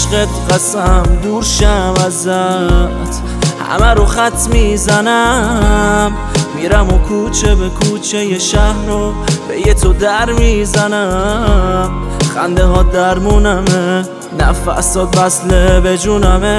عشقت قسم دور شم ازت، همه رو خط میزنم، میرم و کوچه به کوچه ی شهر رو به یه تو در میزنم. خنده ها درمونمه، نفسات وصله به جونمه،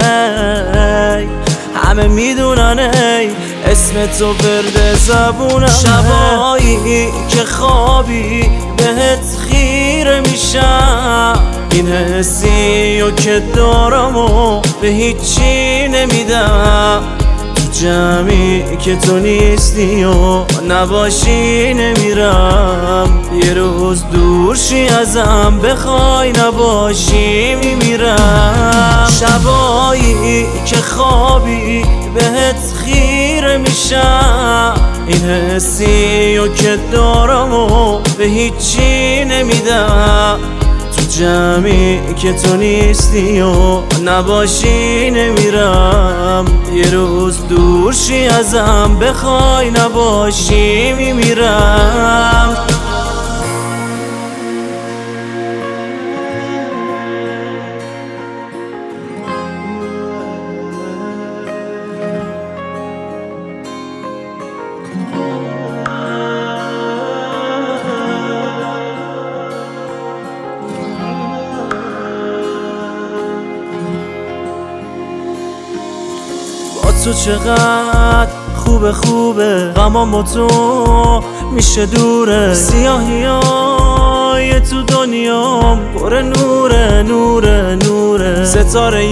همه میدونن ای اسم تو ورد زبونمه. شبایی که خوابی بهت خیره میشم، این حسی و که دارم و به هیچی نمیدم. تو جمعی که تو نیستی و نباشی نمیرم، یه روز دور شی ازم بخوای نباشی میمیرم. شبایی که خوابی بهت خیره میشم، این حسی و که دارم و به هیچی نمیدم. تو جمعی که تو نیستی و نباشی نمیرم، یه روز دور شی ازم بخوای نباشی میمیرم. تو چقدر خوبه غمام با تو میشه دوره، سیاهی های تو دنیام پر نوره، ستاره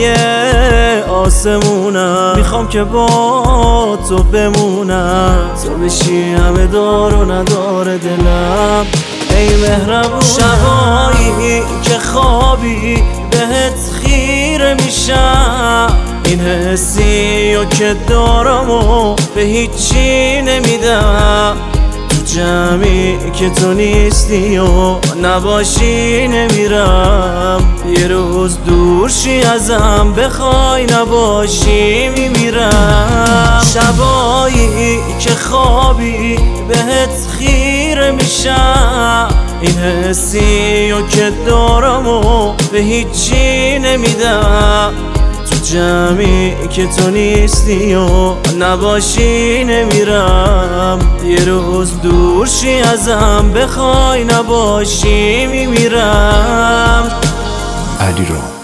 آسمونم، میخوام که با تو بمونم، تو بشی همه دار و نداره دلم ای مهربونم. شبایی که خوابی بهت خیره میشم، این حسی و که دارم و به هیچی نمیدم. تو جمعی که تو نیستی و نباشی نمیرم، یه روز دور شی ازم بخوای نباشی میمیرم. شبایی که خوابی بهت خیره میشم، این حسی و که دارم و به هیچی نمیدم. تو جمعی که تو نیستی و نباشی نمیرم، یه روز دور شی ازم بخوای نباشی میمیرم. علیرام